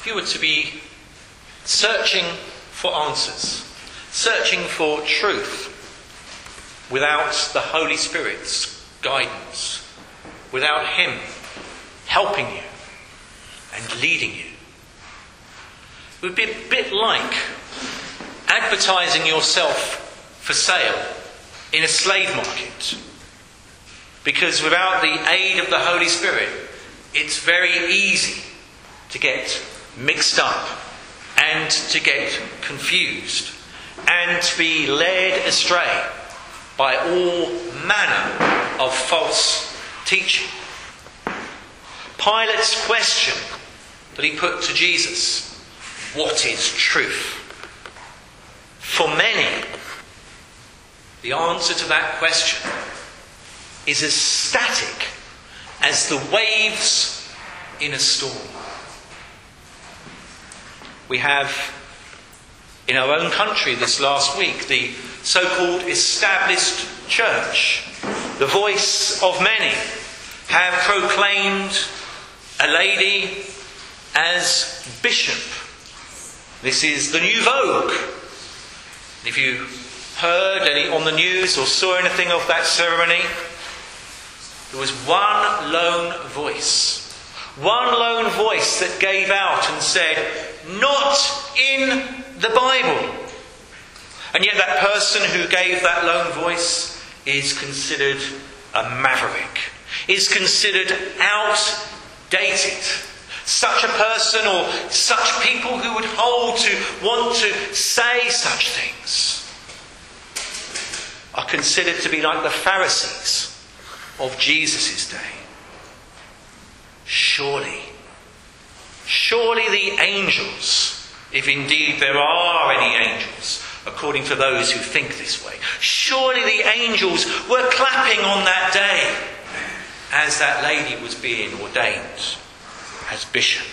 if you were to be searching for answers, searching for truth without the Holy Spirit's guidance, without Him helping you and leading you, it would be a bit like advertising yourself for sale in a slave market. Because without the aid of the Holy Spirit, it's very easy to get mixed up and to get confused and to be led astray by all manner of false teaching. Pilate's question that he put to Jesus, what is truth? For many, the answer to that question is as static as the waves in a storm. We have, in our own country this last week, the so-called established church, the voice of many, have proclaimed a lady as bishop. This is the new vogue. If you heard any on the news or saw anything of that ceremony, there was one lone voice that gave out and said, not in the Bible. And yet that person who gave that lone voice is considered a maverick, is considered outdated. Such a person or such people who would hold to want to say such things are considered to be like the Pharisees of Jesus' day. Surely the angels, if indeed there are any angels, according to those who think this way, surely the angels were clapping on that day as that lady was being ordained as bishop.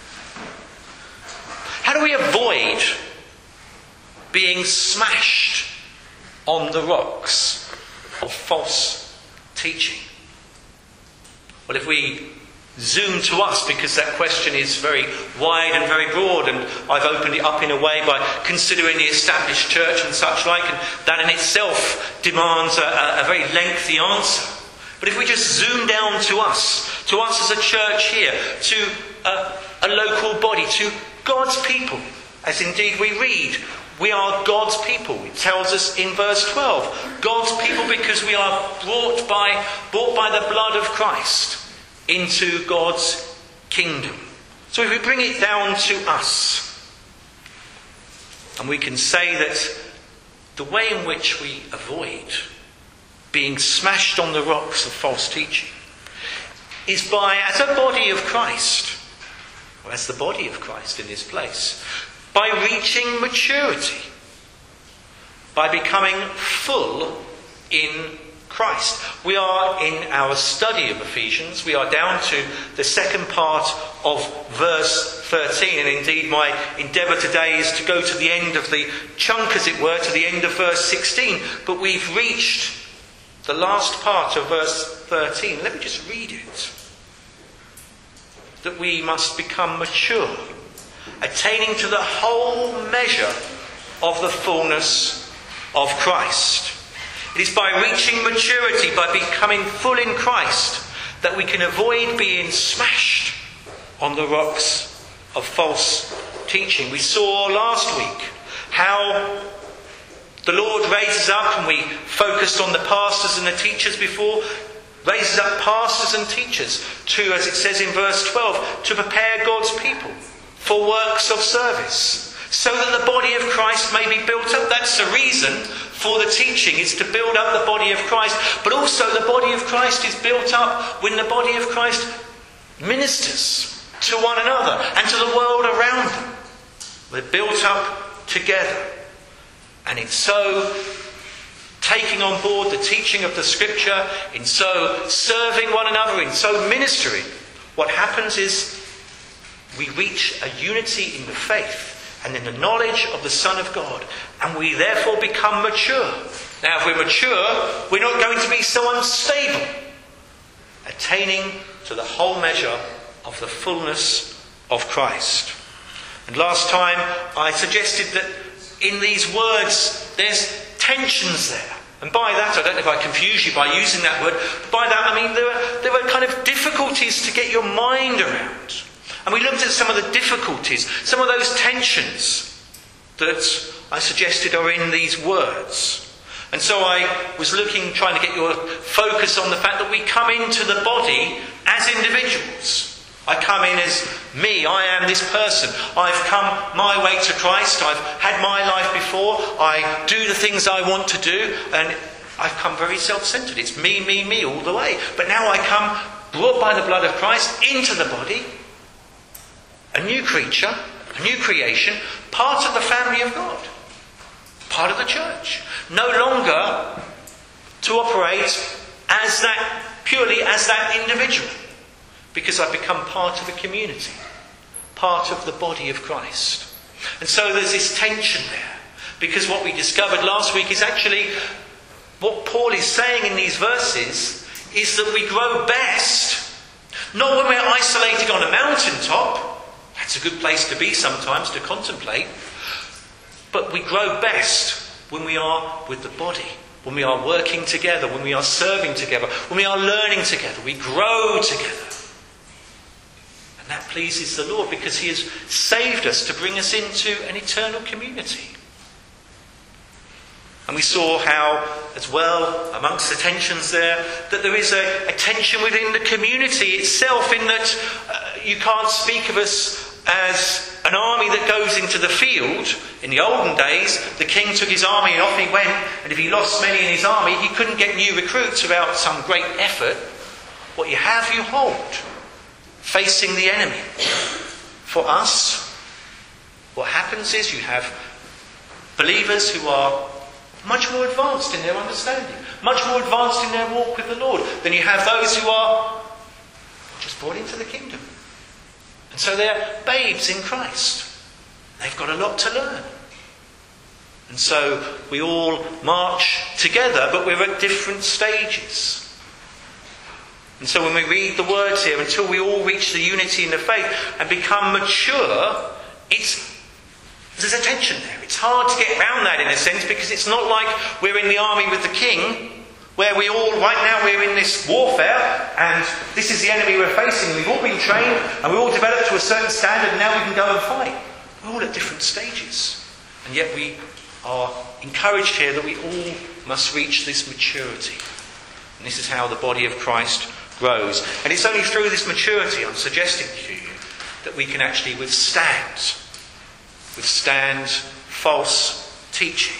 How do we avoid being smashed on the rocks of false teaching? Well, if we zoom to us, because that question is very wide and very broad, and I've opened it up in a way by considering the established church and such like, and that in itself demands a very lengthy answer. But if we just zoom down to us as a church here, to a local body, to God's people, as indeed we read, we are God's people. It tells us in verse 12, God's people because we are bought by the blood of Christ into God's kingdom. So if we bring it down to us, and we can say that the way in which we avoid being smashed on the rocks of false teaching is by, as a body of Christ, or as the body of Christ in this place, by reaching maturity, by becoming full in Christ. We are in our study of Ephesians. We are down to the second part of verse 13. And indeed my endeavour today is to go to the end of the chunk, as it were, to the end of verse 16. But we've reached the last part of verse 13. Let me just read it. That we must become mature, attaining to the whole measure of the fullness of Christ. It is by reaching maturity, by becoming full in Christ, that we can avoid being smashed on the rocks of false teaching. We saw last week how the Lord raises up, and we focused on the pastors and the teachers before, raises up pastors and teachers to, as it says in verse 12, to prepare God's people for works of service, so that the body of Christ may be built up. That's the reason for the teaching, is to build up the body of Christ. But also the body of Christ is built up when the body of Christ ministers to one another and to the world around them. We're built up together. And in so taking on board the teaching of the Scripture, in so serving one another, in so ministering, what happens is we reach a unity in the faith and in the knowledge of the Son of God, and we therefore become mature. Now, if we're mature, we're not going to be so unstable, attaining to the whole measure of the fullness of Christ. And last time I suggested that in these words there's tensions there. And by that, I don't know if I confuse you by using that word, but by that I mean there were kind of difficulties to get your mind around. And we looked at some of the difficulties, some of those tensions that I suggested are in these words. And so I was trying to get your focus on the fact that we come into the body as individuals. I come in as me, I am this person. I've come my way to Christ, I've had my life before, I do the things I want to do, and I've come very self-centred. It's me all the way. But now I come, brought by the blood of Christ, into the body, a new creature, a new creation, part of the family of God, part of the church. No longer to operate as that, purely as that individual, because I've become part of a community, part of the body of Christ. And so there's this tension there, because what we discovered last week is actually what Paul is saying in these verses is that we grow best not when we're isolated on a mountaintop. That's a good place to be sometimes, to contemplate. But we grow best when we are with the body, when we are working together, when we are serving together, when we are learning together. We grow together. And that pleases the Lord, because He has saved us to bring us into an eternal community. And we saw how, as well, amongst the tensions there, that there is a tension within the community itself, in that you can't speak of us as an army that goes into the field. In the olden days, the king took his army and off he went, and if he lost many in his army, he couldn't get new recruits without some great effort. What you have, you hold, facing the enemy. For us, what happens is you have believers who are much more advanced in their understanding, much more advanced in their walk with the Lord, than you have those who are just brought into the kingdom. And so they're babes in Christ. They've got a lot to learn. And so we all march together, but we're at different stages. And so when we read the words here, until we all reach the unity in the faith and become mature, there's a tension there. It's hard to get around that in a sense, because it's not like we're in the army with the king, where we all, right now we're in this warfare, and this is the enemy we're facing. We've all been trained, and we're all developed to a certain standard, and now we can go and fight. We're all at different stages. And yet we are encouraged here that we all must reach this maturity. And this is how the body of Christ grows. And it's only through this maturity, I'm suggesting to you, that we can actually withstand false teaching.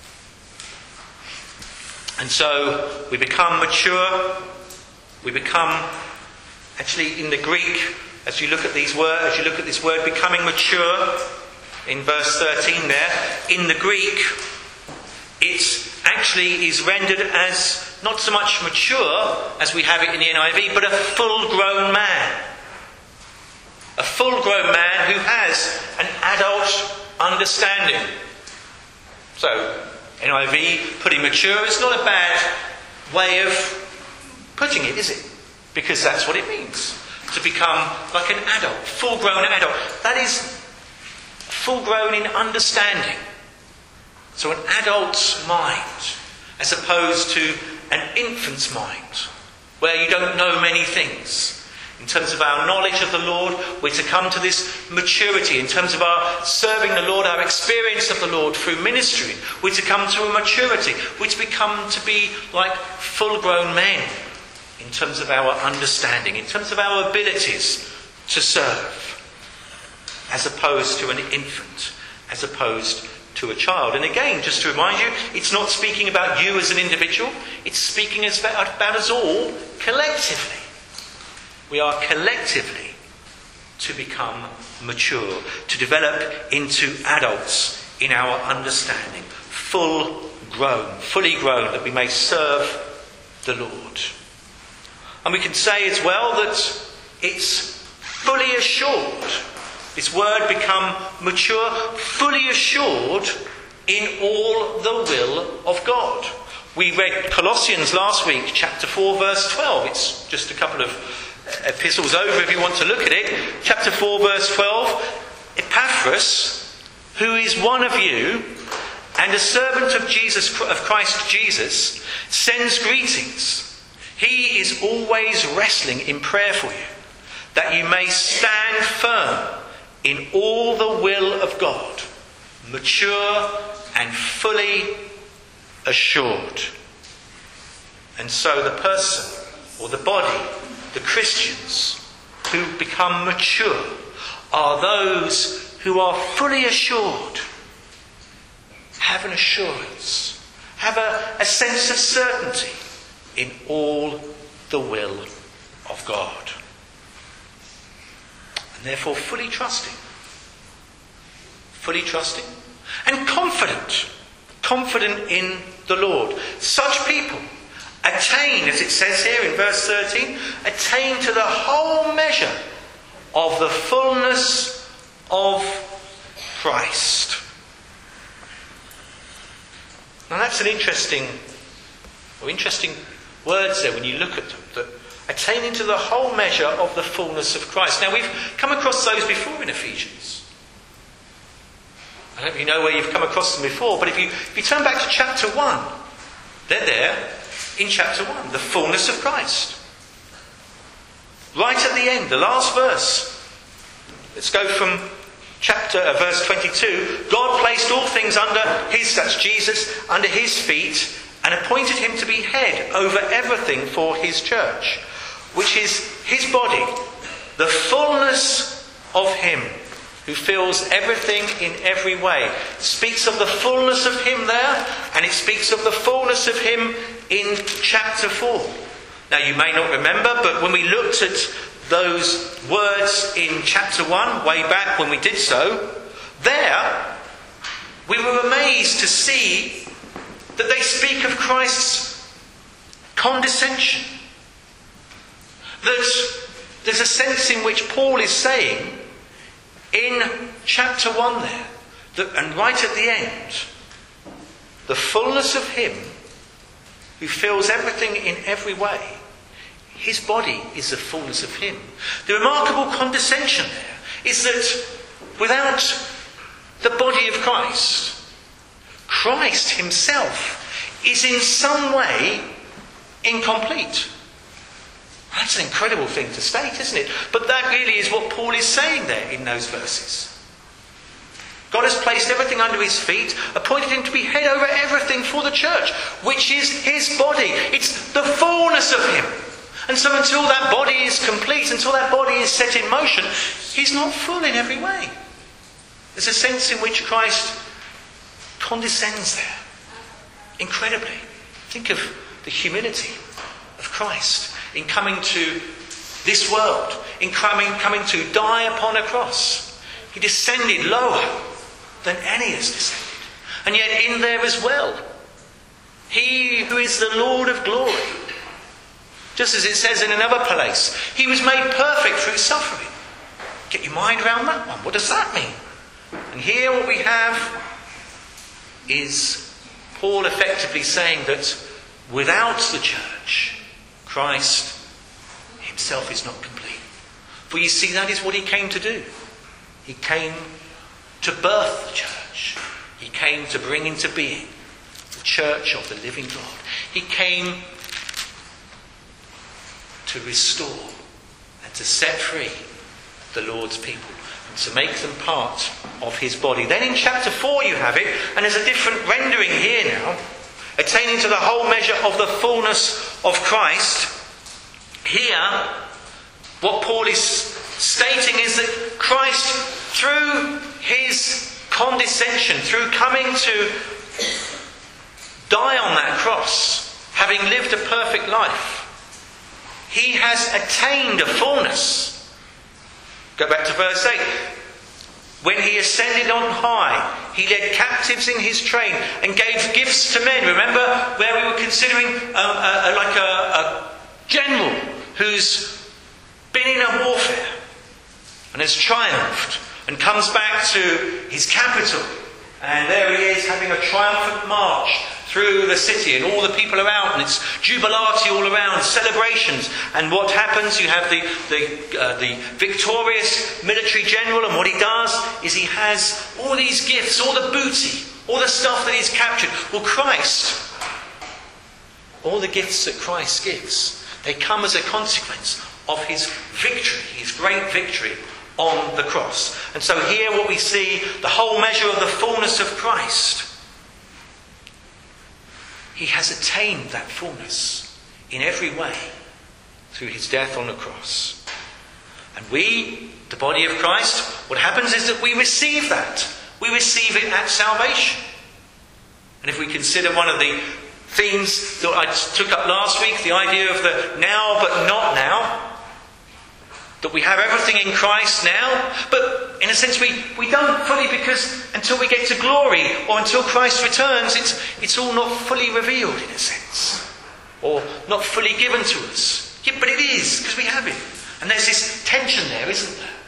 And so we become mature. We become, actually in the Greek, as you look at these words, as you look at this word becoming mature, in verse 13 there, in the Greek, it actually is rendered as not so much mature as we have it in the NIV, but a full-grown man. A full-grown man who has an adult understanding. So, NIV, putting mature, is not a bad way of putting it, is it? Because that's what it means. To become like an adult, full-grown adult. That is full-grown in understanding. So an adult's mind, as opposed to an infant's mind, where you don't know many things. In terms of our knowledge of the Lord, we're to come to this maturity. In terms of our serving the Lord, our experience of the Lord through ministry, we're to come to a maturity. We're to become to be like full-grown men in terms of our understanding, in terms of our abilities to serve, as opposed to an infant, as opposed to a child. And again, just to remind you, it's not speaking about you as an individual, it's speaking about us all collectively. We are collectively to become mature, to develop into adults in our understanding, fully grown, that we may serve the Lord. And we can say as well that it's fully assured. This word, become mature, fully assured in all the will of God. We read Colossians last week, chapter 4, verse 12. It's just a couple of epistles over if you want to look at it. Chapter 4, verse 12. Epaphras, who is one of you and a servant of Christ Jesus, sends greetings. He is always wrestling in prayer for you, that you may stand firm in all the will of God, mature and fully assured. And so the person, or the body, the Christians who become mature, are those who are fully assured, have an assurance, have a sense of certainty in all the will of God. And therefore fully trusting and confident in the Lord. Such people attain, as it says here in verse 13, attain to the whole measure of the fullness of Christ. Now that's an interesting words there when you look at them, that attaining to the whole measure of the fullness of Christ. Now we've come across those before in Ephesians. I don't know if you know where you've come across them before, but if you turn back to chapter 1, they're there in chapter 1, the fullness of Christ. Right at the end, the last verse. Let's go from verse 22. God placed all things under that's Jesus, under his feet, and appointed him to be head over everything for his church, which is his body, the fullness of him who fills everything in every way. It speaks of the fullness of him there, and it speaks of the fullness of him in chapter 4. Now you may not remember, but when we looked at those words in chapter 1, way back when we did so, there we were amazed to see that they speak of Christ's condescension. That there's a sense in which Paul is saying in chapter 1 there, and right at the end, the fullness of him who fills everything in every way. His body is the fullness of him. The remarkable condescension there is that without the body of Christ, Christ himself is in some way incomplete. That's an incredible thing to state, isn't it? But that really is what Paul is saying there in those verses. God has placed everything under his feet, appointed him to be head over everything for the church, which is his body. It's the fullness of him. And so until that body is complete, until that body is set in motion, he's not full in every way. There's a sense in which Christ condescends there. Incredibly. Think of the humility of Christ in coming to this world, in coming to die upon a cross. He descended lower than any has descended. And yet in there as well, he who is the Lord of glory, just as it says in another place, he was made perfect through suffering. Get your mind around that one. What does that mean? And here what we have is Paul effectively saying that without the church, Christ himself is not complete. For you see, that is what he came to do. He came to birth the church. He came to bring into being the church of the living God. He came to restore and to set free the Lord's people and to make them part of his body. Then in chapter 4 you have it, and there's a different rendering here now. Attaining to the whole measure of the fullness of Christ. Here, what Paul is stating is that Christ, through his condescension, through coming to die on that cross, having lived a perfect life, he has attained a fullness. Go back to verse 8. When he ascended on high, he led captives in his train and gave gifts to men. Remember where we were considering a general who's been in a warfare and has triumphed and comes back to his capital. And there he is having a triumphant march through the city, and all the people are out, and it's jubilati all around, celebrations. And what happens? You have the victorious military general, and what he does is he has all these gifts, all the booty, all the stuff that he's captured. Well, Christ, all the gifts that Christ gives, they come as a consequence of his victory, his great victory on the cross. And so here what we see, the whole measure of the fullness of Christ. He has attained that fullness in every way through his death on the cross. And we, the body of Christ, what happens is that we receive that. We receive it at salvation. And if we consider one of the themes that I took up last week, the idea of the now but not now, that we have everything in Christ now, but in a sense we don't fully, because until we get to glory or until Christ returns, it's all not fully revealed in a sense, or not fully given to us. Yeah, but it is, because we have it. And there's this tension there, isn't there?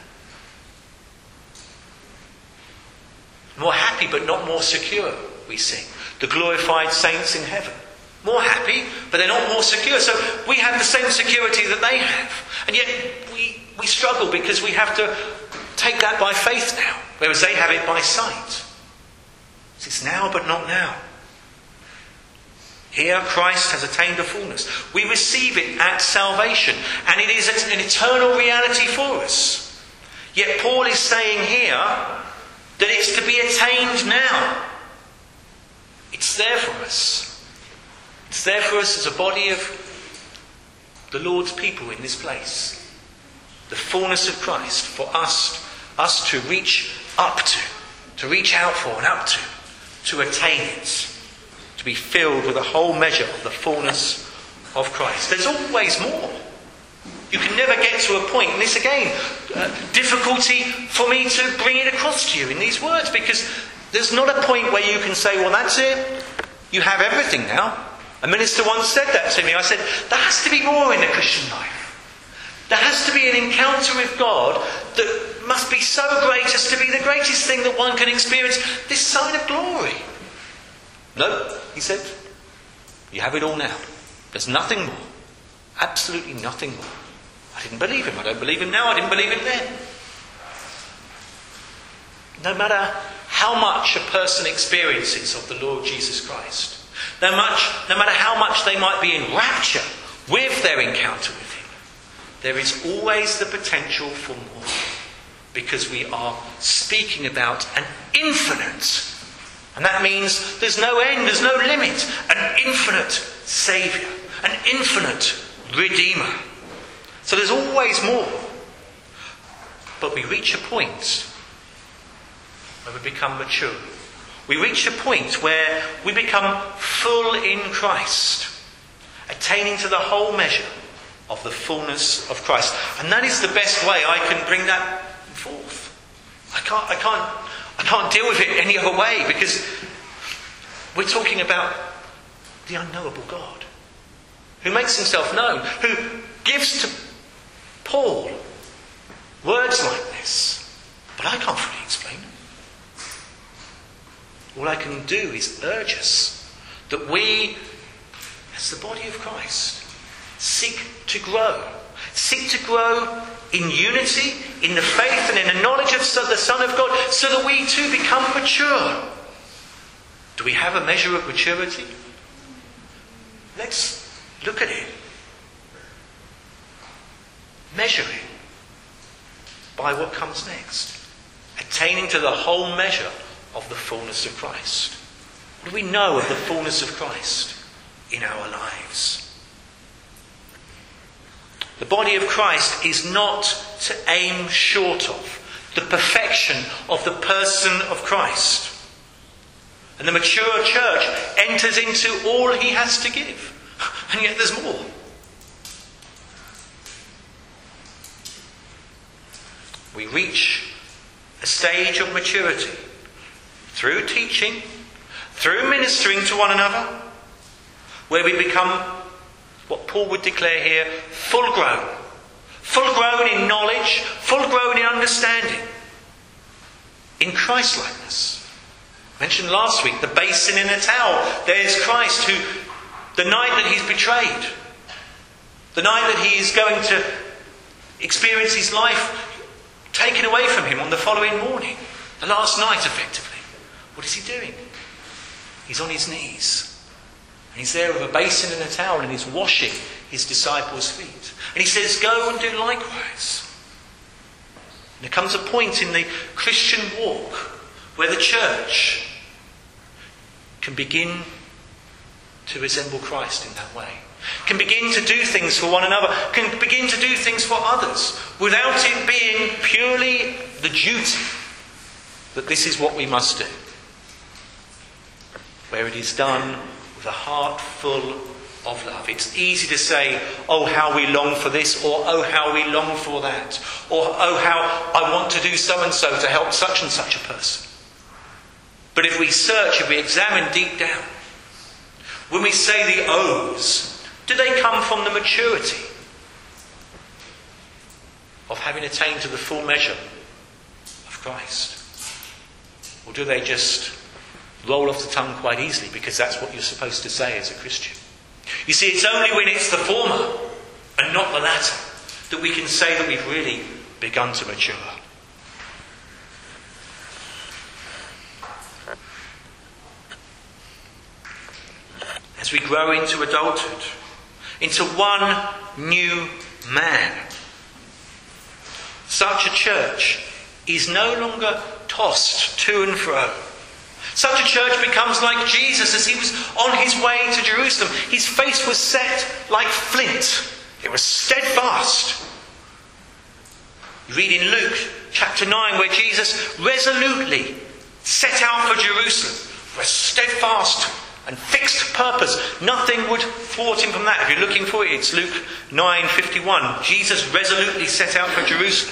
More happy but not more secure, we sing. The glorified saints in heaven. More happy, but they're not more secure. So we have the same security that they have. And yet we struggle because we have to take that by faith now, whereas they have it by sight. It's now but not now. Here Christ has attained the fullness. We receive it at salvation, and it is an eternal reality for us. Yet Paul is saying here that it's to be attained now. It's there for us. It's there for us as a body of the Lord's people in this place. The fullness of Christ for us to reach up to reach out for and up to attain it. To be filled with a whole measure of the fullness of Christ. There's always more. You can never get to a point, and this again, difficulty for me to bring it across to you in these words, because there's not a point where you can say, well, that's it. You have everything now. A minister once said that to me. I said, there has to be more in the Christian life. There has to be an encounter with God that must be so great as to be the greatest thing that one can experience this side of glory. No, he said, you have it all now. There's nothing more. Absolutely nothing more. I didn't believe him. I don't believe him now. I didn't believe him then. No matter how much a person experiences of the Lord Jesus Christ, no matter how much they might be in rapture with their encounter with him, there is always the potential for more, because we are speaking about an infinite, and that means there's no end, there's no limit, an infinite Saviour, an infinite Redeemer. So there's always more. But we reach a point where we become mature. We reach a point where we become full in Christ, attaining to the whole measure of the fullness of Christ. And that is the best way I can bring that forth. I can't deal with it any other way, because we're talking about the unknowable God, who makes himself known, who gives to Paul words like this. But I can't fully explain them. All I can do is urge us that we, as the body of Christ, seek to grow. Seek to grow in unity, in the faith and in the knowledge of the Son of God, so that we too become mature. Do we have a measure of maturity? Let's look at it. Measure it by what comes next. Attaining to the whole measure of the fullness of Christ. What do we know of the fullness of Christ in our lives? The body of Christ is not to aim short of the perfection of the person of Christ. And the mature church enters into all he has to give. And yet there's more. We reach a stage of maturity through teaching, through ministering to one another, where we become what Paul would declare here, full grown. Full grown in knowledge, full grown in understanding, in Christ-likeness. Mentioned last week, the basin in a towel. There's Christ who, the night that he's betrayed, the night that he is going to experience his life taken away from him on the following morning, the last night effectively. What is he doing? He's on his knees. And he's there with a basin and a towel and he's washing his disciples' feet. And he says, go and do likewise. And there comes a point in the Christian walk where the church can begin to resemble Christ in that way. Can begin to do things for one another. Can begin to do things for others without it being purely the duty that this is what we must do. Where it is done with a heart full of love. It's easy to say, oh, how we long for this, or oh, how we long for that, or oh, how I want to do so and so to help such and such a person. But if we search, if we examine deep down, when we say the ohs, do they come from the maturity of having attained to the full measure of Christ? Or do they just roll off the tongue quite easily because that's what you're supposed to say as a Christian? You see, it's only when it's the former and not the latter that we can say that we've really begun to mature. As we grow into adulthood, into one new man, such a church is no longer tossed to and fro. Such a church becomes like Jesus as he was on his way to Jerusalem. His face was set like flint. It was steadfast. You read in Luke chapter 9 where Jesus resolutely set out for Jerusalem for a steadfast and fixed purpose. Nothing would thwart him from that. If you're looking for it, it's Luke 9:51. Jesus resolutely set out for Jerusalem.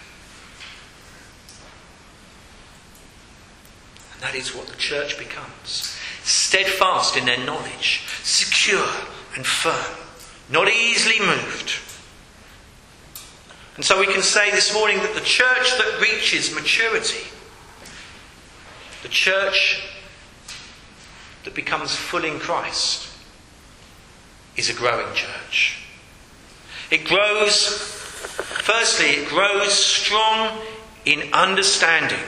And that is what the church becomes. Steadfast in their knowledge, secure and firm, not easily moved. And so we can say this morning that the church that reaches maturity, the church that becomes full in Christ, is a growing church. It grows, firstly, it grows strong in understanding.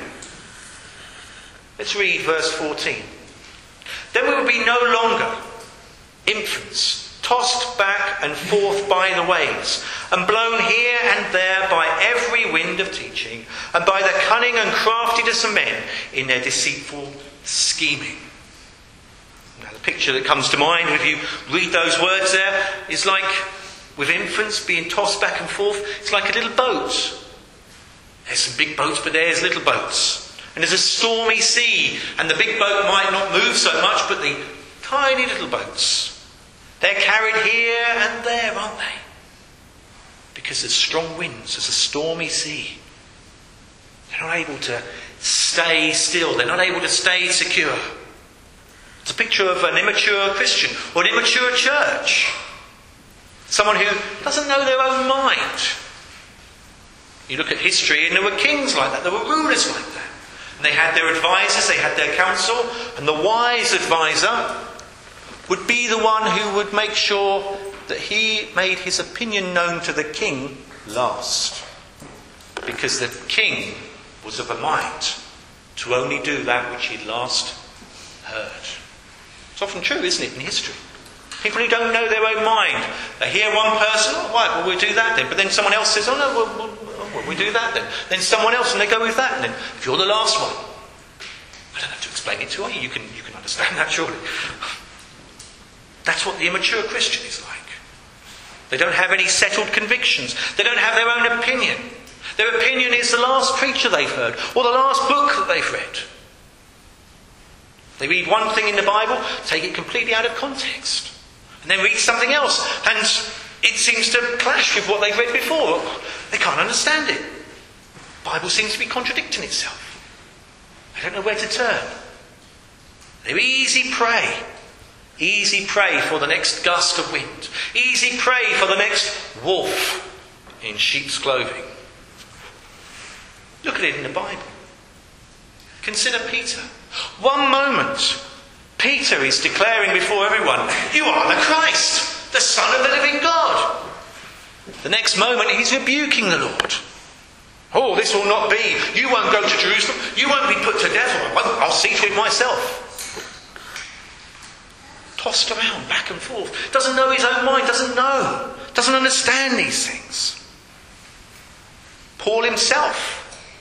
Let's read verse 14. Then we will be no longer infants, tossed back and forth by the waves, and blown here and there by every wind of teaching, and by the cunning and craftiness of men in their deceitful scheming. Now, the picture that comes to mind, if you read those words there, is like with infants being tossed back and forth. It's like a little boat. There's some big boats, but there's little boats. And there's a stormy sea, and the big boat might not move so much, but the tiny little boats, they're carried here and there, aren't they? Because there's strong winds, there's a stormy sea. They're not able to stay still, they're not able to stay secure. It's a picture of an immature Christian, or an immature church. Someone who doesn't know their own mind. You look at history, and there were kings like that, there were rulers like that. And they had their advisors, they had their counsel, and the wise advisor would be the one who would make sure that he made his opinion known to the king last. Because the king was of a mind to only do that which he'd last heard. It's often true, isn't it, in history? People who don't know their own mind, they hear one person, oh, right, well, we'll do that then. But then someone else says, oh no, we do that then. Then someone else, and they go with that. And then if you're the last one, I don't have to explain it to you. You can understand that surely. That's what the immature Christian is like. They don't have any settled convictions. They don't have their own opinion. Their opinion is the last preacher they've heard, or the last book that they've read. They read one thing in the Bible, take it completely out of context, and then read something else, and it seems to clash with what they've read before. They can't understand it. The Bible seems to be contradicting itself. They don't know where to turn. They're easy prey. Easy prey for the next gust of wind. Easy prey for the next wolf in sheep's clothing. Look at it in the Bible. Consider Peter. One moment, Peter is declaring before everyone, "You are the Christ, the Son of the living God." The next moment, he's rebuking the Lord. "Oh, this will not be. You won't go to Jerusalem. You won't be put to death. I'll see to it myself." Tossed around, back and forth. Doesn't know his own mind. Doesn't understand these things. Paul himself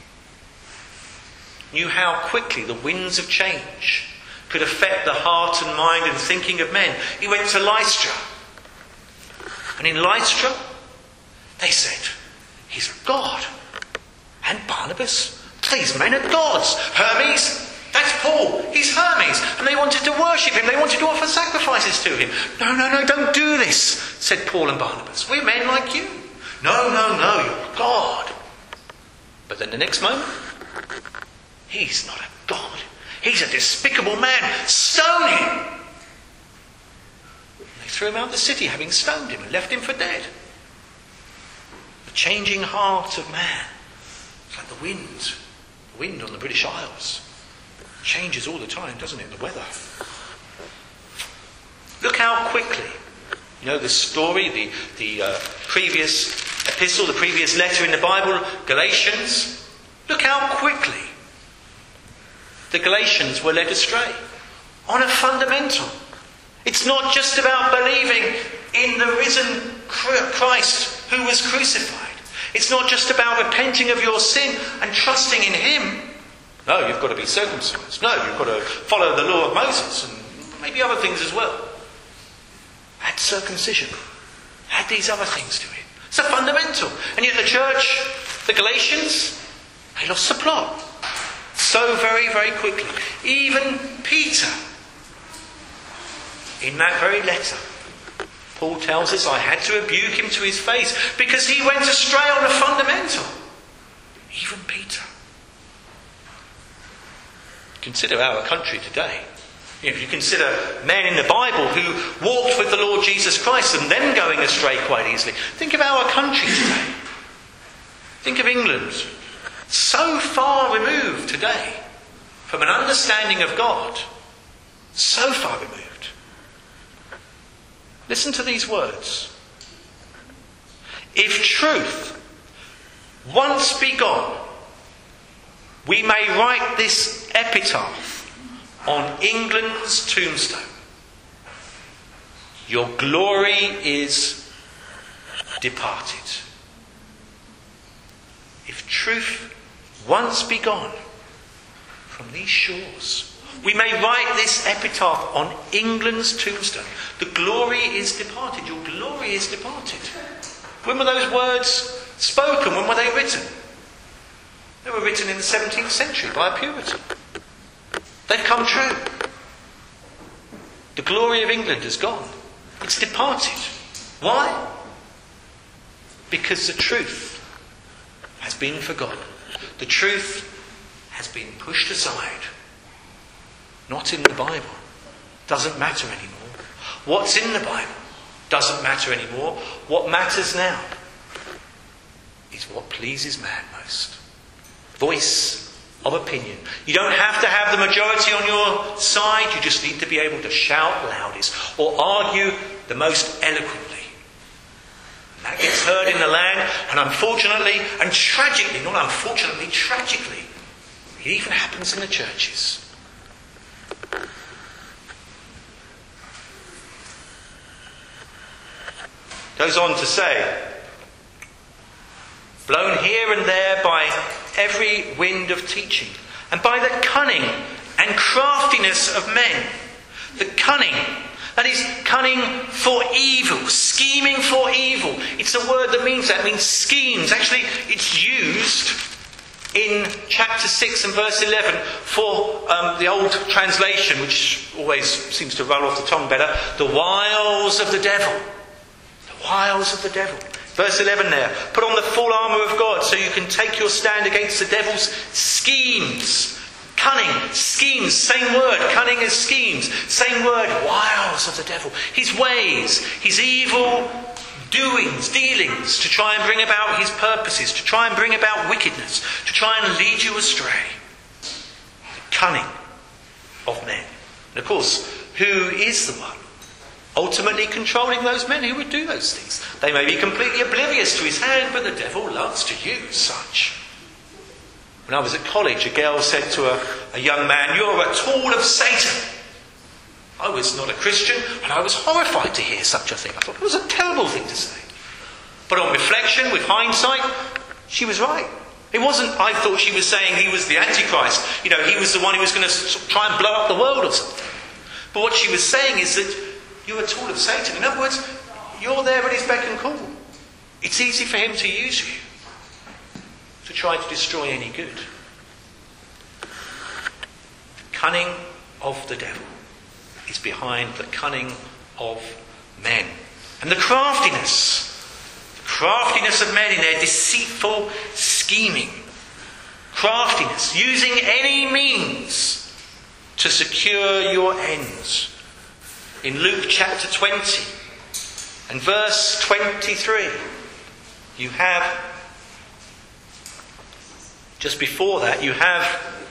knew how quickly the winds of change could affect the heart and mind and thinking of men. He went to Lystra. And in Lystra, they said, "He's a god." And Barnabas, "These men are gods. Hermes, that's Paul. He's Hermes." And they wanted to worship him. They wanted to offer sacrifices to him. No, don't do this, said Paul and Barnabas. "We're men like you." No, you're God. But then the next moment, "He's not a god. He's a despicable man. Stone him." They threw him out of the city, having stoned him, and left him for dead. The changing heart of man. It's like the wind on the British Isles. It changes all the time, doesn't it? The weather. Look how quickly, you know the story, the previous epistle, the previous letter in the Bible, Galatians. Look how quickly the Galatians were led astray on a fundamental. It's not just about believing in the risen Christ who was crucified. It's not just about repenting of your sin and trusting in him. No, you've got to be circumcised. No, you've got to follow the law of Moses and maybe other things as well. Add circumcision. Add these other things to it. It's a fundamental. And yet the church, the Galatians, they lost the plot. So very, very quickly. Even Peter, in that very letter, Paul tells us, I had to rebuke him to his face because he went astray on a fundamental. Even Peter. Consider our country today. If you consider men in the Bible who walked with the Lord Jesus Christ and them going astray quite easily. Think of our country today. Think of England. So far removed today from an understanding of God. So far removed. Listen to these words. If truth once be gone, we may write this epitaph on England's tombstone. Your glory is departed. If truth once be gone from these shores, we may write this epitaph on England's tombstone. The glory is departed. Your glory is departed. When were those words spoken? When were they written? They were written in the 17th century by a Puritan. They've come true. The glory of England is gone. It's departed. Why? Because the truth has been forgotten. The truth has been pushed aside. Not in the Bible. Doesn't matter anymore. What's in the Bible doesn't matter anymore. What matters now is what pleases man most. Voice of opinion. You don't have to have the majority on your side. You just need to be able to shout loudest or argue the most eloquently. And that gets heard in the land, and unfortunately, and tragically, not unfortunately, tragically, it even happens in the churches. Goes on to say, blown here and there by every wind of teaching, and by the cunning and craftiness of men. The cunning, that is cunning for evil, scheming for evil. It's a word that means schemes. Actually, it's used in chapter 6 and verse 11 for the old translation, which always seems to roll off the tongue better, the wiles of the devil. The wiles of the devil. Verse 11 there. Put on the full armour of God so you can take your stand against the devil's schemes. Cunning, schemes, same word. Cunning as schemes. Same word, wiles of the devil. His ways, his evil doings, dealings to try and bring about his purposes, to try and bring about wickedness, to try and lead you astray. cunning of men. And of course, who is the one ultimately controlling those men who would do those things? They may be completely oblivious to his hand, but the devil loves to use such. When I was at college, a girl said to a young man, "You're a tool of Satan." I was not a Christian, and I was horrified to hear such a thing. I thought it was a terrible thing to say. But on reflection, with hindsight, she was right. It wasn't, I thought she was saying he was the Antichrist. You know, he was the one who was going to try and blow up the world or something. But what she was saying is that you're a tool of Satan. In other words, you're there at his beck and call. It's easy for him to use you to try to destroy any good. The cunning of the devil is behind the cunning of men. And the craftiness of men in their deceitful scheming. Craftiness, using any means to secure your ends. In Luke chapter 20 and verse 23, you have, just before that, you have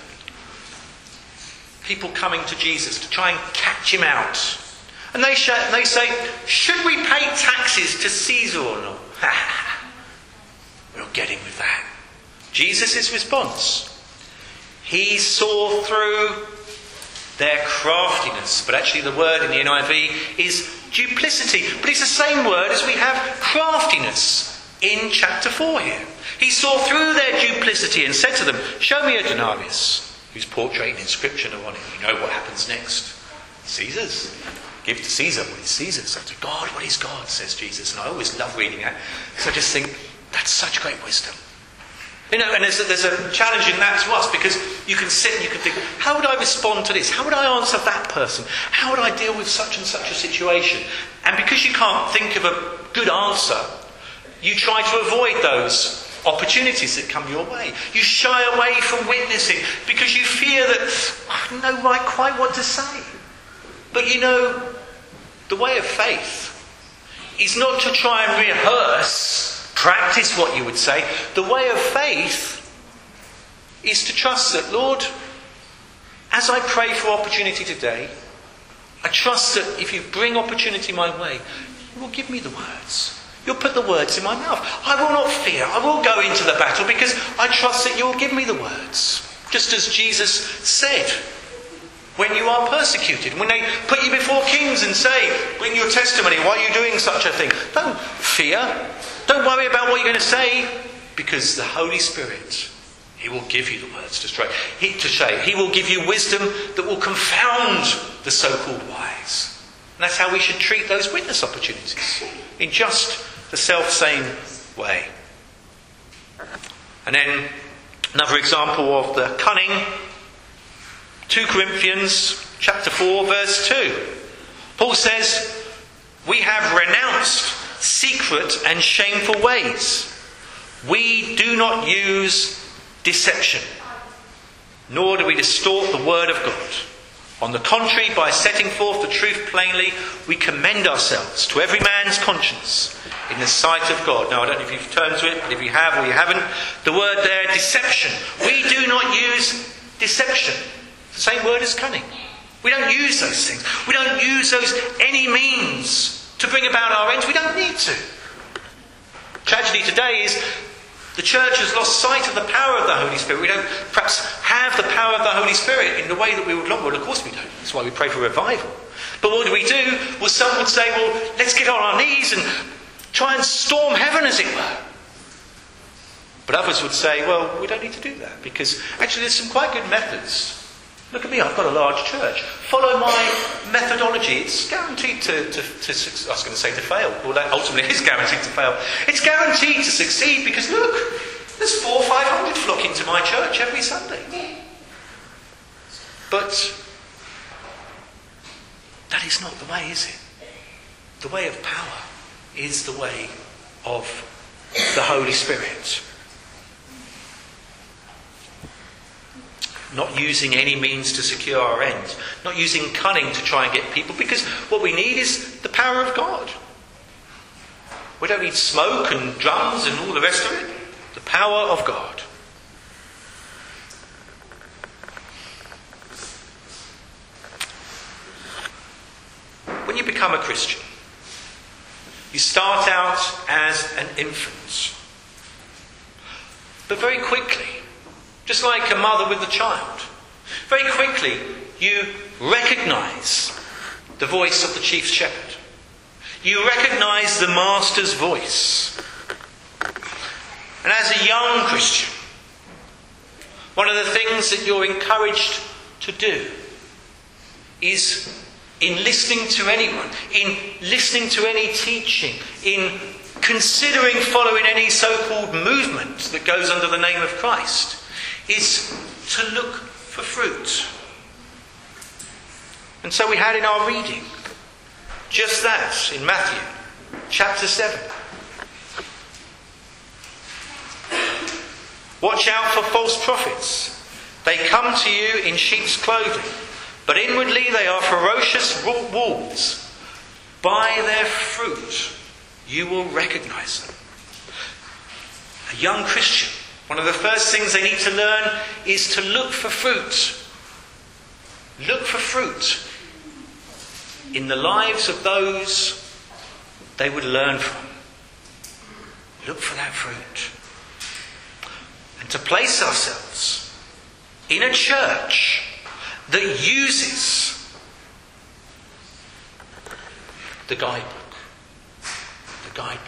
people coming to Jesus to try and catch him out. And they say, "Should we pay taxes to Caesar or not?" We'll get him with that. Jesus' response: he saw through their craftiness. But actually the word in the NIV is duplicity. But it's the same word as we have craftiness in chapter 4 here. He saw through their duplicity and said to them, "Show me a denarius," whose portrait and inscription are on it. You know what happens next. Caesar's. Give to Caesar what is Caesar's. To God what is God, says Jesus. And I always love reading that. So I just think, that's such great wisdom. You know, and there's a challenge in that to us, because you can sit and you can think, how would I respond to this? How would I answer that person? How would I deal with such and such a situation? And because you can't think of a good answer, you try to avoid those opportunities that come your way. You shy away from witnessing because you fear that I don't know quite what to say. But you know, the way of faith is not to try and rehearse, practice what you would say. The way of faith is to trust that, Lord, as I pray for opportunity today, I trust that if you bring opportunity my way, you will give me the words. You'll put the words in my mouth. I will not fear. I will go into the battle because I trust that you will give me the words. Just as Jesus said, when you are persecuted, when they put you before kings and say, bring your testimony, why are you doing such a thing? Don't fear. Don't worry about what you're going to say, because the Holy Spirit, he will give you the words to say. He will give you wisdom that will confound the so-called wise. And that's how we should treat those witness opportunities, in just the self-same way. And then another example of the cunning, 2 Corinthians chapter 4 verse 2. Paul says, "We have renounced secret and shameful ways. We do not use deception, nor do we distort the word of God. On the contrary, by setting forth the truth plainly, we commend ourselves to every man's conscience in the sight of God." Now, I don't know if you've turned to it, but if you have or you haven't, the word there, deception. We do not use deception. The same word as cunning. We don't use those things. We don't use those any means to bring about our ends. We don't need to. Tragedy today is the church has lost sight of the power of the Holy Spirit. We don't perhaps have the power of the Holy Spirit in the way that we would long. Well, of course we don't. That's why we pray for revival. But what do we do? Well, some would say, well, let's get on our knees and try and storm heaven, as it were. But others would say, well, we don't need to do that, because actually there's some quite good methods. Look at me, I've got a large church. Follow my methodology. It's guaranteed to I was going to say to fail. Well, that ultimately is guaranteed to fail. It's guaranteed to succeed because, look, there's 400 or 500 flock into my church every Sunday. But that is not the way, is it? The way of power is the way of the Holy Spirit. Not using any means to secure our ends. Not using cunning to try and get people, because what we need is the power of God. We don't need smoke and drums and all the rest of it. The power of God. when you become a Christian, you start out as an infant. But very quickly, just like a mother with a child, very quickly you recognise the voice of the chief shepherd. You recognise the master's voice. And as a young Christian, one of the things that you're encouraged to do is, in listening to anyone, in listening to any teaching, in considering following any so-called movement that goes under the name of Christ, is to look for fruit. And so we had in our reading just that in Matthew chapter 7. Watch out for false prophets. They come to you in sheep's clothing, but inwardly they are ferocious wolves. By their fruit you will recognise them. A young Christian, one of the first things they need to learn is to look for fruit. Look for fruit in the lives of those they would learn from. Look for that fruit. And to place ourselves in a church that uses the guidebook. The guidebook.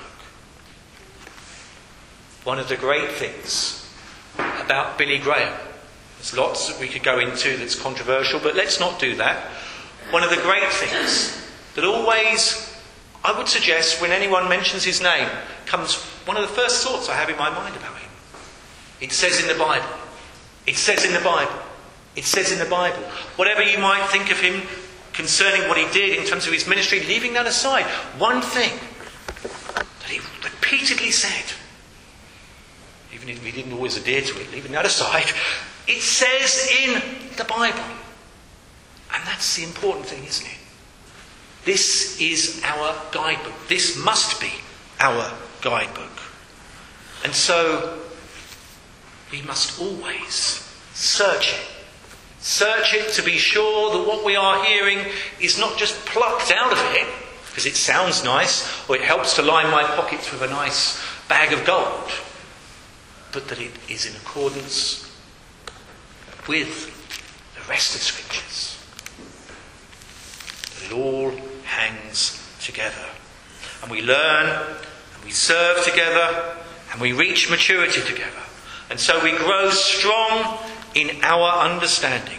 One of the great things about Billy Graham, there's lots that we could go into that's controversial, but let's not do that. One of the great things that always, I would suggest, when anyone mentions his name, comes one of the first thoughts I have in my mind about him. It says in the Bible. It says in the Bible. It says in the Bible. Whatever you might think of him concerning what he did in terms of his ministry, leaving that aside, one thing that he repeatedly said, even if he didn't always adhere to it, leaving that aside, it says in the Bible. And that's the important thing, isn't it? This is our guidebook. This must be our guidebook. And so we must always search it. Search it to be sure that what we are hearing is not just plucked out of it because it sounds nice or it helps to line my pockets with a nice bag of gold, but that it is in accordance with the rest of Scriptures. That it all hangs together. And we learn, and we serve together, and we reach maturity together. And so we grow strong in our understanding.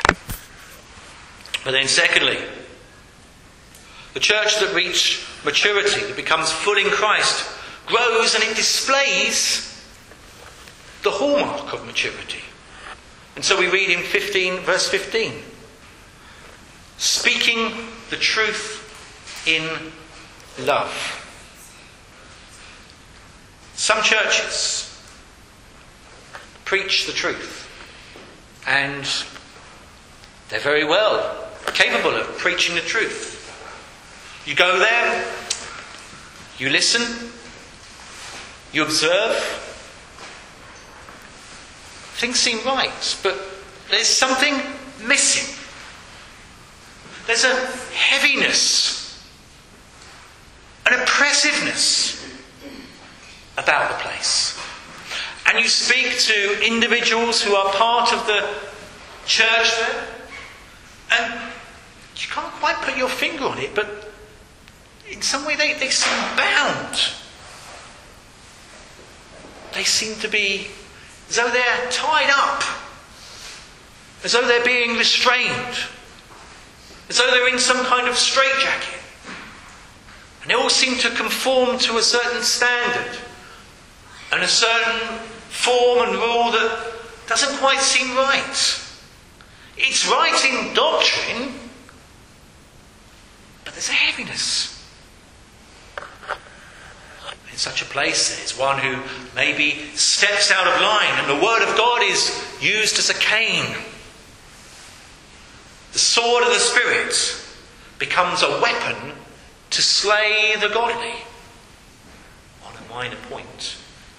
But then secondly, the church that reaches maturity, that becomes full in Christ, grows and it displays the hallmark of maturity. And so we read in verse 15, speaking the truth in love. Some churches preach the truth, and they're very well capable of preaching the truth. You go there, you listen, you observe. Things seem right, but there's something missing. There's a heaviness, an oppressiveness about the place. And you speak to individuals who are part of the church there, and you can't quite put your finger on it, but in some way they seem bound. They seem to be as though they're tied up, as though they're being restrained, as though they're in some kind of straitjacket. And they all seem to conform to a certain standard and a certain form and rule that doesn't quite seem right. It's right in doctrine, but there's a heaviness. In such a place, there's one who maybe steps out of line and the word of God is used as a cane. The sword of the Spirit becomes a weapon to slay the godly on a minor point.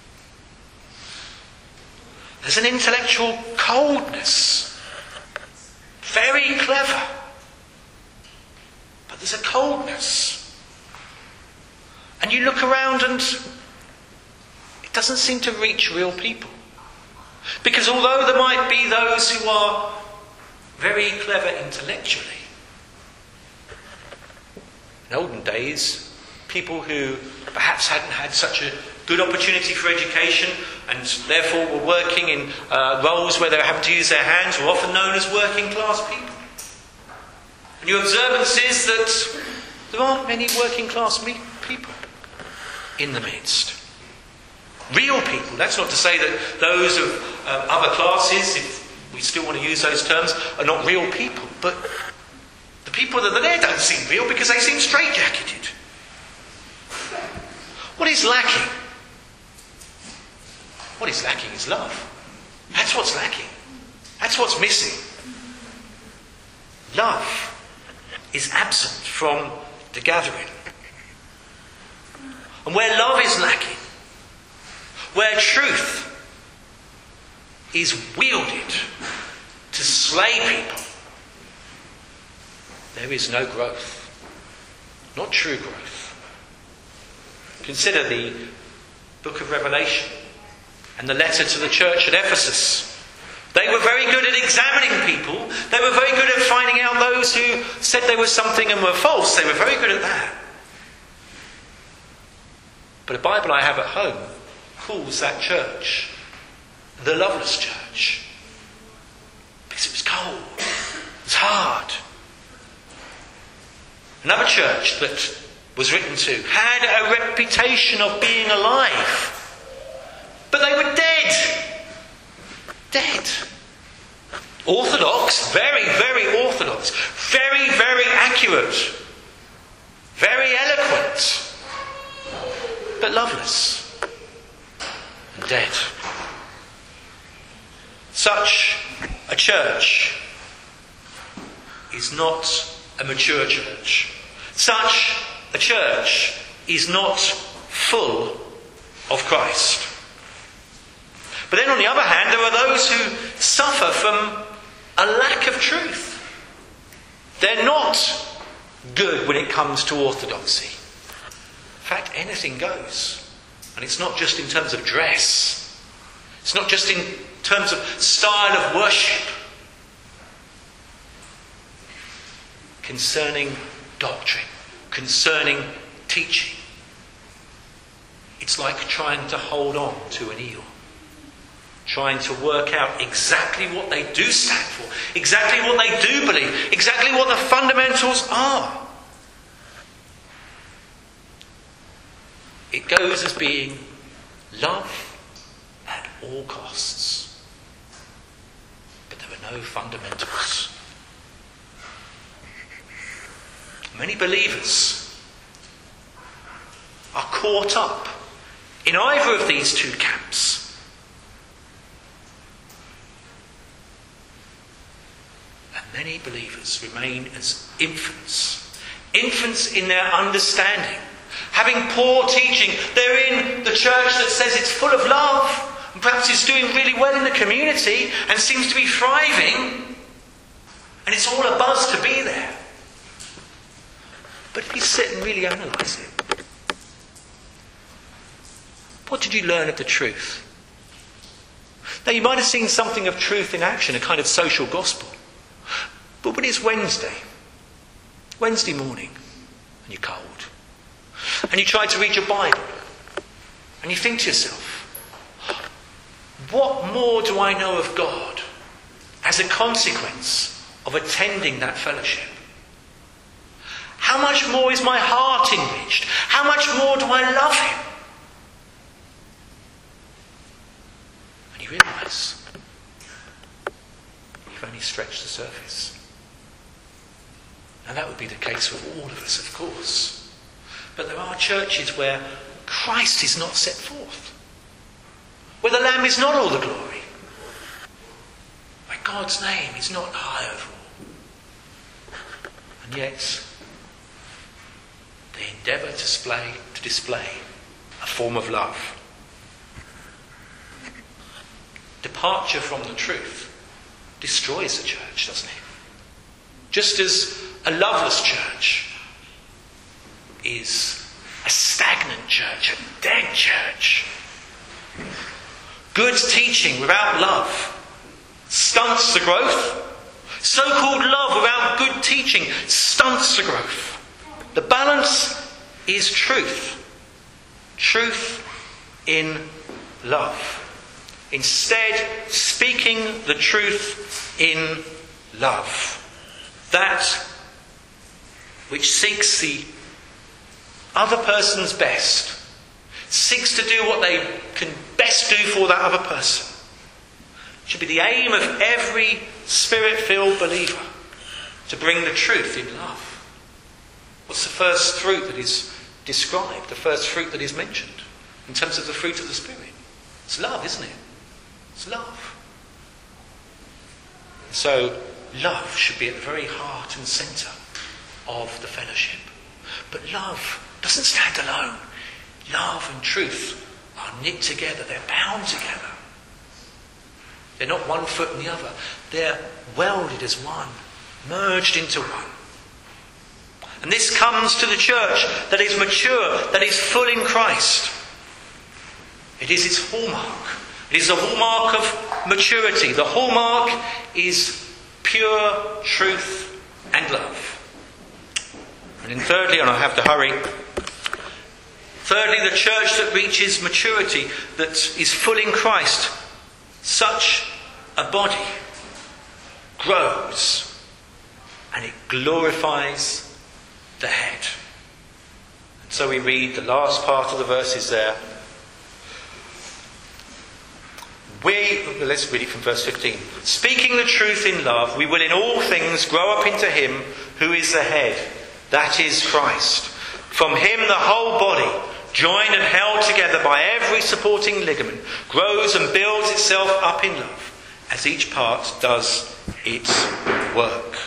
There's an intellectual coldness, very clever, but But there's a coldness. And you look around and it doesn't seem to reach real people. Because although there might be those who are very clever intellectually, in olden days, people who perhaps hadn't had such a good opportunity for education and therefore were working in roles where they were having to use their hands were often known as working class people. And your observance is that there aren't many working class people in the midst. Real people. That's not to say that those of other classes, if we still want to use those terms, are not real people. But the people that are there don't seem real because they seem straitjacketed. What is lacking? What is lacking is love. That's what's lacking. That's what's missing. Love is absent from the gathering. And where love is lacking, where truth is wielded to slay people, there is no growth. Not true growth. Consider the book of Revelation and the letter to the church at Ephesus. They were very good at examining people. They were very good at finding out those who said they were something and were false. They were very good at that. But a Bible I have at home calls that church the loveless church. Because it was cold. It was hard. Another church that was written to had a reputation of being alive. But they were dead. Dead. Orthodox, very, very orthodox. Very, very accurate. Very eloquent. But loveless. And dead. Such a church is not a mature church. Such a church is not full of Christ. But then on the other hand, there are those who suffer from a lack of truth. They're not good when it comes to orthodoxy. In fact, anything goes. And it's not just in terms of dress. It's not just in terms of style of worship. Concerning doctrine, concerning teaching, it's like trying to hold on to an eel. Trying to work out exactly what they do stand for, exactly what they do believe, exactly what the fundamentals are. It goes as being love at all costs. But there are no fundamentals. Many believers are caught up in either of these two camps. Many believers remain as infants. Infants in their understanding. Having poor teaching. They're in the church that says it's full of love. And perhaps it's doing really well in the community and seems to be thriving. And it's all a buzz to be there. But if you sit and really analyse it, what did you learn of the truth? Now you might have seen something of truth in action, a kind of social gospel. But when it's Wednesday morning, and you're cold, and you try to read your Bible, and you think to yourself, what more do I know of God as a consequence of attending that fellowship? How much more is my heart enriched? How much more do I love Him? And you realise you've only stretched the surface. And that would be the case with all of us, of course. But there are churches where Christ is not set forth. Where the Lamb is not all the glory. Where God's name is not high over all. And yet, they endeavour to display a form of love. Departure from the truth destroys the church, doesn't it? Just as a loveless church is a stagnant church, a dead church. Good teaching without love stunts the growth. So-called love without good teaching stunts the growth. The balance is truth. Truth in love. Instead, speaking the truth in love. That which seeks the other person's best, seeks to do what they can best do for that other person, should be the aim of every Spirit-filled believer, to bring the truth in love. What's the first fruit that is described, the first fruit that is mentioned in terms of the fruit of the Spirit? It's love, isn't it? It's love. So, love should be at the very heart and centre of the fellowship. But love doesn't stand alone. Love and truth are knit together. They're bound together. They're not one foot in the other. They're welded as one, merged into one. And this comes to the church that is mature, that is full in Christ. It is its hallmark. It is the hallmark of maturity. The hallmark is pure truth and love. And then thirdly, and I have to hurry, thirdly, the church that reaches maturity, that is full in Christ, such a body grows and it glorifies the head. And so we read the last part of the verses there. Let's read it from verse 15. Speaking the truth in love, we will in all things grow up into him who is the head, that is Christ. From him the whole body, joined and held together by every supporting ligament, grows and builds itself up in love, as each part does its work.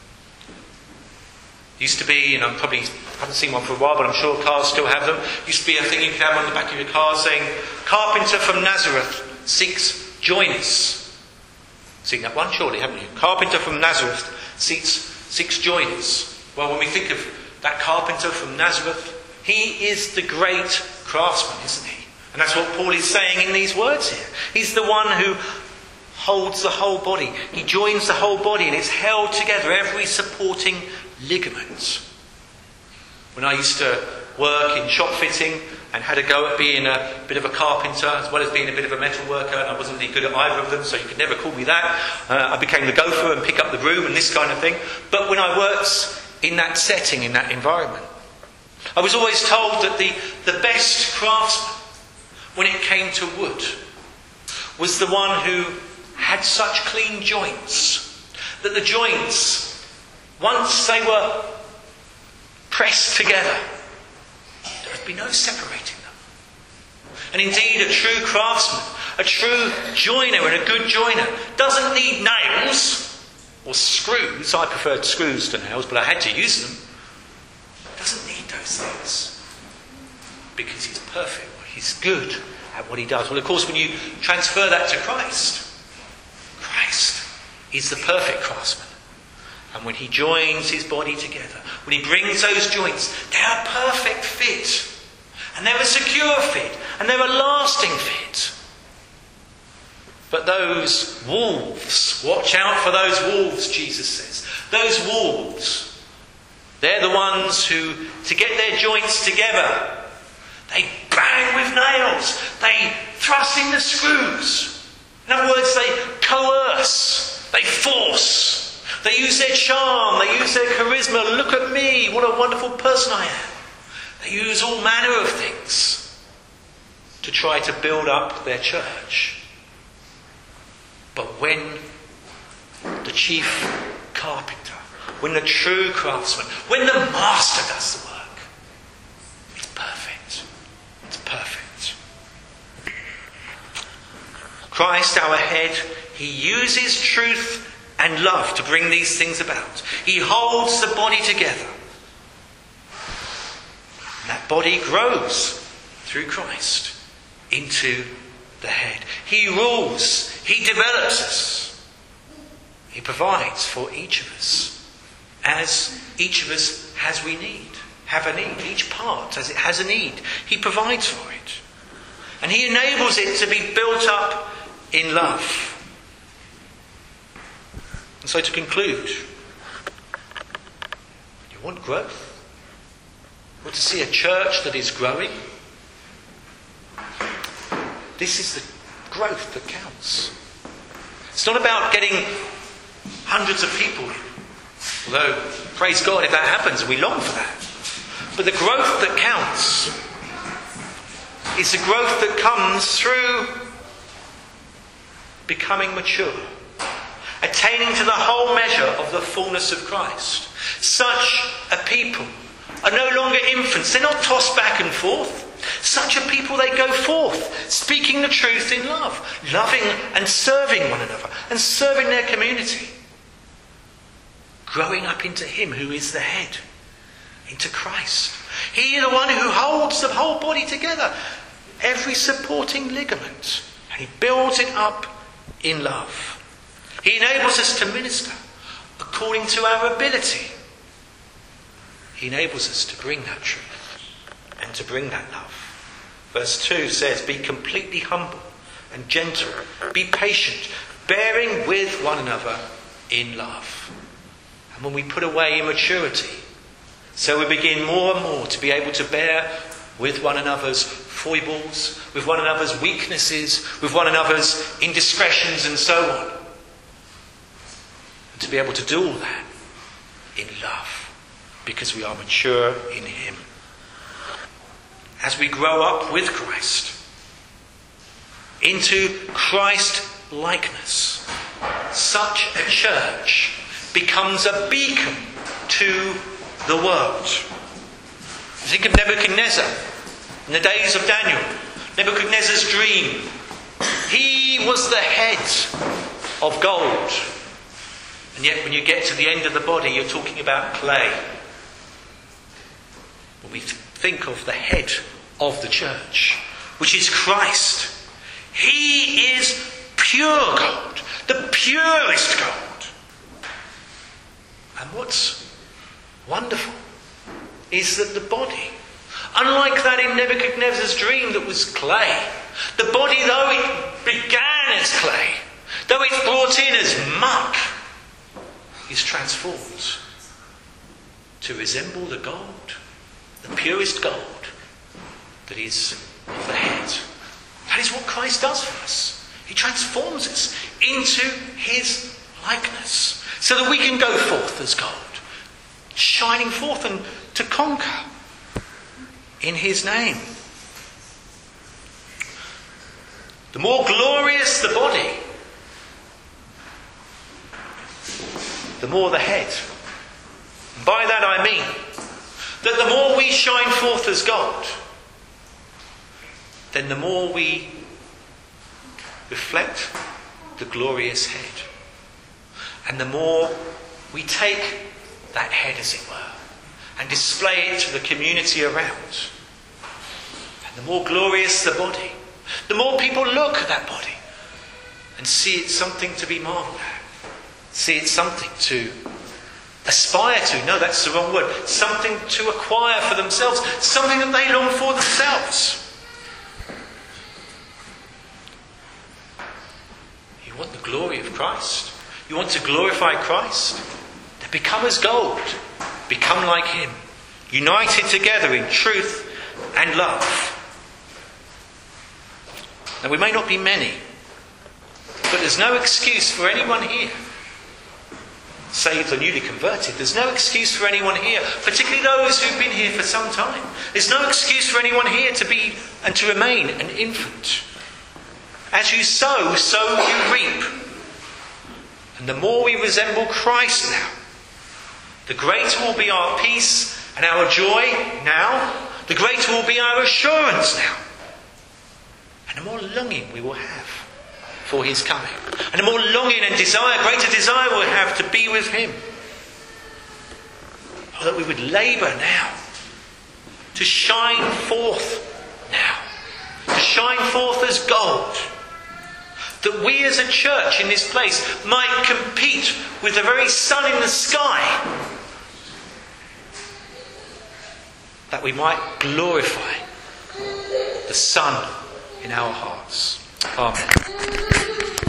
Used to be, and I probably haven't seen one for a while, but I'm sure cars still have them. Used to be a thing you could have on the back of your car saying, "Carpenter from Nazareth seeks joiners." Seen that one, surely, haven't you? Carpenter from Nazareth seeks joiners. Well, when we think of that carpenter from Nazareth, he is the great craftsman, isn't he? And that's what Paul is saying in these words here. He's the one who holds the whole body. He joins the whole body and it's held together, every supporting ligament. When I used to work in shop fitting and had a go at being a bit of a carpenter as well as being a bit of a metal worker, and I wasn't really good at either of them, so you could never call me that. I became the gopher and pick up the broom and this kind of thing. But when I worked in that setting, in that environment, I was always told that the best craftsman, when it came to wood, was the one who had such clean joints that the joints, once they were pressed together, there would be no separating them. And indeed, a true craftsman, a true joiner and a good joiner doesn't need nails or screws. I preferred screws to nails, but I had to use them. Doesn't need those things because he's perfect. He's good at what he does. Well, of course, when you transfer that to Christ, Christ is the perfect craftsman. And when he joins his body together, when he brings those joints, they're a perfect fit. And they're a secure fit. And they're a lasting fit. But those wolves, watch out for those wolves, Jesus says. Those wolves, they're the ones who, to get their joints together, they bang with nails. They thrust in the screws. In other words, they coerce. They force. They use their charm. They use their charisma. Look at me. What a wonderful person I am. They use all manner of things to try to build up their church. But when the chief carpenter, when the true craftsman, when the master does the work, it's perfect. It's perfect. Christ, our head, he uses truth and love to bring these things about. He holds the body together. And that body grows through Christ into the head. He rules. He develops us. He provides for each of us as each of us has we need. have a need. Each part, as it has a need, he provides for it. And he enables it to be built up in love. And so to conclude, you want growth? You want to see a church that is growing? This is the growth that counts. It's not about getting hundreds of people in. Although, praise God if that happens, we long for that. But the growth that counts is the growth that comes through becoming mature, attaining to the whole measure of the fullness of Christ. Such a people are no longer infants. They're not tossed back and forth. Such a people, they go forth, speaking the truth in love, loving and serving one another, and serving their community. Growing up into him who is the head, into Christ. He is the one who holds the whole body together, every supporting ligament, and he builds it up in love. He enables us to minister according to our ability. He enables us to bring that truth and to bring that love. Verse 2 says, be completely humble and gentle, be patient, bearing with one another in love. And when we put away immaturity, so we begin more and more to be able to bear with one another's foibles, with one another's weaknesses, with one another's indiscretions and so on. And to be able to do all that in love, because we are mature in him. As we grow up with Christ into Christ likeness, such a church becomes a beacon to the world. Think of Nebuchadnezzar in the days of Daniel. Nebuchadnezzar's dream. He was the head of gold. And yet when you get to the end of the body, you're talking about clay. When we think of the head of the church, which is Christ, he is pure gold, the purest gold. And what's wonderful is that the body, unlike that in Nebuchadnezzar's dream that was clay, the body, though it began as clay, though it's brought in as muck, is transformed to resemble the gold, the purest gold that is of the head. That is what Christ does for us. He transforms us into his likeness so that we can go forth as gold, shining forth and to conquer in his name. The more glorious the body, the more the head. And by that I mean that the more we shine forth as gold, then the more we reflect the glorious head. And the more we take that head, as it were, and display it to the community around. And the more glorious the body, the more people look at that body and see it something to be marvelled at. See it something to aspire to. No, that's the wrong word. Something to acquire for themselves. Something that they long for themselves. You want the glory of Christ? You want to glorify Christ? Then become as gold. Become like him. United together in truth and love. Now, we may not be many, but there's no excuse for anyone here, save the newly converted. There's no excuse for anyone here, particularly those who've been here for some time. There's no excuse for anyone here to be and to remain an infant. As you sow, so you reap. And the more we resemble Christ now, the greater will be our peace and our joy now. The greater will be our assurance now. And the more longing we will have for his coming. And the more longing and desire, greater desire we'll have to be with him. Oh, that we would labour now to shine forth now. To shine forth as gold. That we as a church in this place might compete with the very sun in the sky. that we might glorify the Son in our hearts. Amen.